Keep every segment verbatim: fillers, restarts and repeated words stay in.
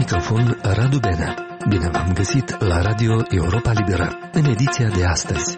microfon Radu Benea. Bine v-am găsit la Radio Europa Liberă, în ediția de astăzi.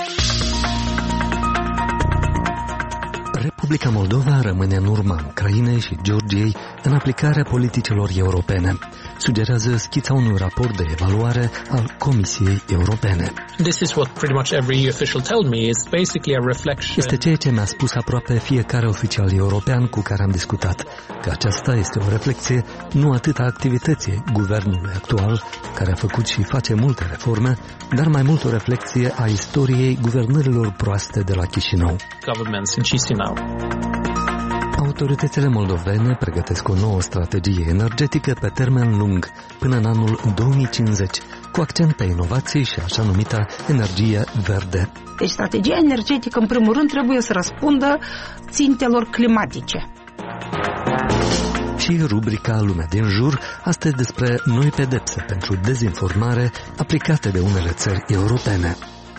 Republica Moldova rămâne în urma Ucrainei și Georgiei în aplicarea politicilor europene, sugerează schița unui raport de evaluare al Comisiei Europene. This is what pretty much every official tells me is basically a reflection. Este ceea ce mi-a spus aproape fiecare oficial european cu care am discutat, că aceasta este o reflecție nu atât a activității guvernului actual, care a făcut și face multe reforme, dar mai mult o reflecție a istoriei guvernărilor proaste de la Chișinău. Governments in Chisinau. Autoritățile moldovene pregătesc o nouă strategie energetică pe termen lung, până în anul două mii cincizeci, cu accent pe inovații și așa numita energie verde. Deci strategia energetică, în primul rând, trebuie să răspundă țintelor climatice. Și rubrica Lumea din jur, astăzi despre noi pedepse pentru dezinformare aplicate de unele țări europene.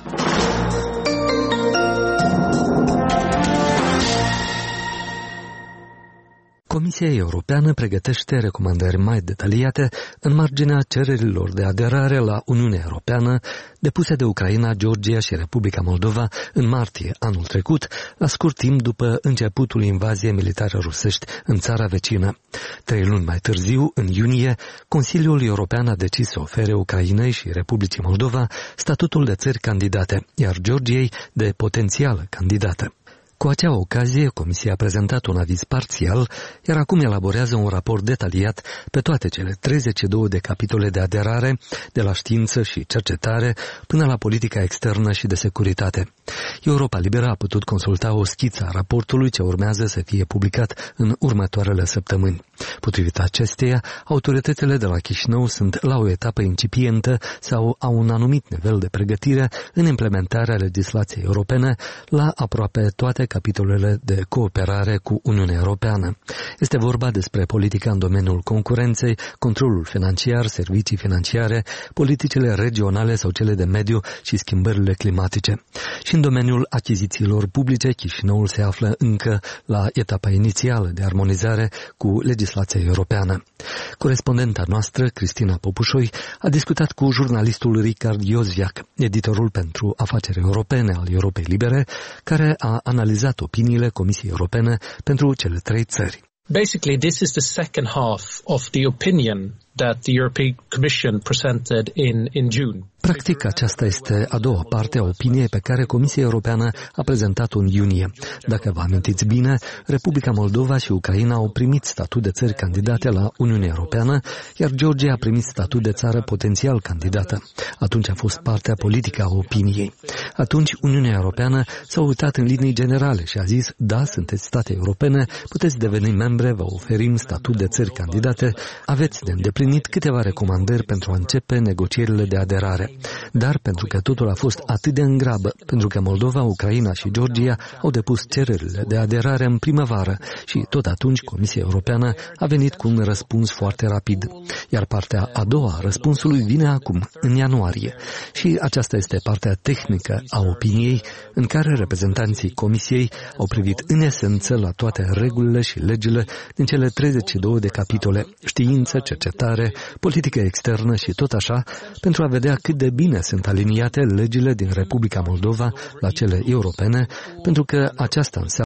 Comisia Europeană pregătește recomandări mai detaliate în marginea cererilor de aderare la Uniunea Europeană depuse de Ucraina, Georgia și Republica Moldova în martie anul trecut, la scurt timp după începutul invaziei militare rusești în țara vecină. Trei luni mai târziu, în iunie, Consiliul European a decis să ofere Ucrainei și Republicii Moldova statutul de țări candidate, iar Georgiei de potențială candidată. Cu acea ocazie, Comisia a prezentat un aviz parțial, iar acum elaborează un raport detaliat pe toate cele treizeci și două de capitole de aderare, de la știință și cercetare, până la politica externă și de securitate. Europa Liberă a putut consulta o schiță a raportului ce urmează să fie publicat în următoarele săptămâni. Potrivit acesteia, autoritățile de la Chișinău sunt la o etapă incipientă sau au un anumit nivel de pregătire în implementarea legislației europene la aproape toate capitolele de cooperare cu Uniunea Europeană. Este vorba despre politica în domeniul concurenței, controlul financiar, servicii financiare, politicile regionale sau cele de mediu și schimbările climatice. Și în domeniul achizițiilor publice, Chișinăul se află încă la etapa inițială de armonizare cu legislația europeană. Corespondenta noastră, Cristina Popușoi, a discutat cu jurnalistul Richard Iosviac, editorul pentru afaceri europene al Europei Libere, care a analizat opiniile Comisiei Europene pentru cele trei țări. Basically, this is the second half of the opinion that the European Commission presented in in June. Practic, aceasta este a doua parte a opiniei pe care Comisia Europeană a prezentat-o în iunie. Dacă vă amintiți bine, Republica Moldova și Ucraina au primit statut de țări candidate la Uniunea Europeană, iar Georgia a primit statut de țară potențial candidată. Atunci a fost partea politică a opiniei. Atunci, Uniunea Europeană s-a uitat în linii generale și a zis, da, sunteți state europene, puteți deveni membre, vă oferim statut de țări candidate, aveți de îndeplinit câteva recomandări pentru a începe negocierile de aderare. Dar pentru că totul a fost atât de în grabă, pentru că Moldova, Ucraina și Georgia au depus cererile de aderare în primăvară și tot atunci Comisia Europeană a venit cu un răspuns foarte rapid. Iar partea a doua a răspunsului vine acum, în ianuarie. Și aceasta este partea tehnică a opiniei, în care reprezentanții Comisiei au privit în esență la toate regulile și legile din cele treizeci și două de capitole, știință, cercetare, politică externă și tot așa, pentru a vedea cât de bine sunt aliniate legile din Republica Moldova la cele europene, pentru că aceasta înseamnă